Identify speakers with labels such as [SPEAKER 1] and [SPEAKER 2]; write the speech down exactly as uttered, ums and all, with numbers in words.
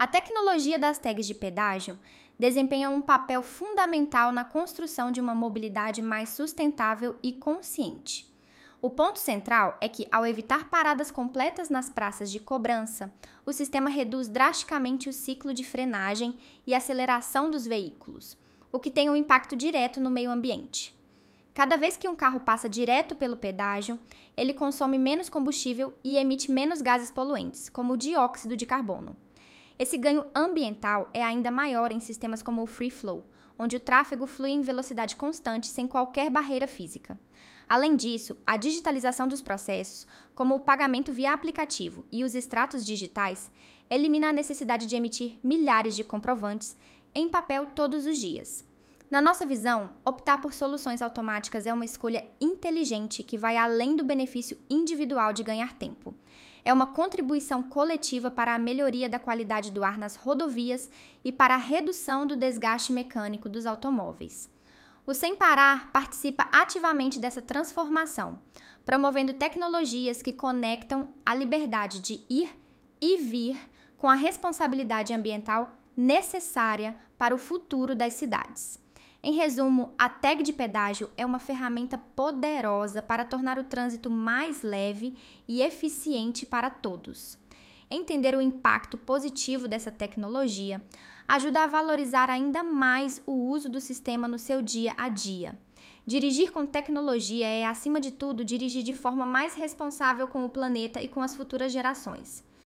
[SPEAKER 1] A tecnologia das tags de pedágio desempenha um papel fundamental na construção de uma mobilidade mais sustentável e consciente. O ponto central é que, ao evitar paradas completas nas praças de cobrança, o sistema reduz drasticamente o ciclo de frenagem e aceleração dos veículos, o que tem um impacto direto no meio ambiente. Cada vez que um carro passa direto pelo pedágio, ele consome menos combustível e emite menos gases poluentes, como o dióxido de carbono. Esse ganho ambiental é ainda maior em sistemas como o Free Flow, onde o tráfego flui em velocidade constante sem qualquer barreira física. Além disso, a digitalização dos processos, como o pagamento via aplicativo e os extratos digitais, elimina a necessidade de emitir milhares de comprovantes em papel todos os dias. Na nossa visão, optar por soluções automáticas é uma escolha inteligente que vai além do benefício individual de ganhar tempo. É uma contribuição coletiva para a melhoria da qualidade do ar nas rodovias e para a redução do desgaste mecânico dos automóveis. O Sem Parar participa ativamente dessa transformação, promovendo tecnologias que conectam a liberdade de ir e vir com a responsabilidade ambiental necessária para o futuro das cidades. Em resumo, a tag de pedágio é uma ferramenta poderosa para tornar o trânsito mais leve e eficiente para todos. Entender o impacto positivo dessa tecnologia ajuda a valorizar ainda mais o uso do sistema no seu dia a dia. Dirigir com tecnologia é, acima de tudo, dirigir de forma mais responsável com o planeta e com as futuras gerações.